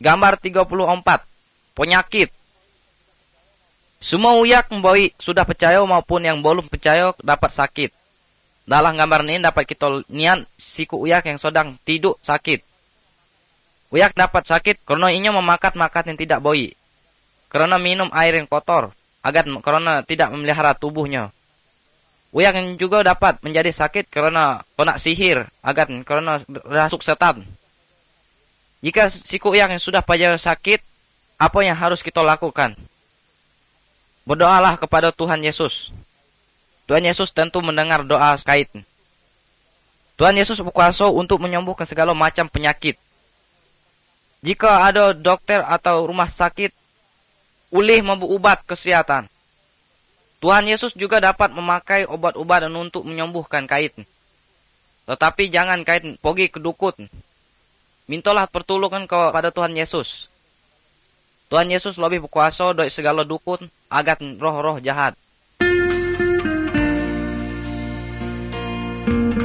Gambar 34. Penyakit. Semua uyak baik sudah percaya maupun yang belum percaya dapat sakit. Dalam gambar ini dapat kita lihat siku uyak yang sedang tidur sakit. Uyak dapat sakit karena inya memakan yang tidak baik. Karena minum air yang kotor. Karena tidak memelihara tubuhnya. Uyak yang juga dapat menjadi sakit karena kena sihir. Karena rasuk setan. Jika siku uyak yang sudah pada sakit, apa yang harus kita lakukan? Berdoalah kepada Tuhan Yesus. Tuhan Yesus tentu mendengar doa kait. Tuhan Yesus berkuasa untuk menyembuhkan segala macam penyakit. Jika ada dokter atau rumah sakit, ulih membuat kesehatan. Tuhan Yesus juga dapat memakai obat-obatan untuk menyembuhkan kait. Tetapi jangan kait pergi ke dukun. Mintalah pertolongan kepada Tuhan Yesus. Tuhan Yesus lebih berkuasa dari segala dukun agar roh-roh jahat.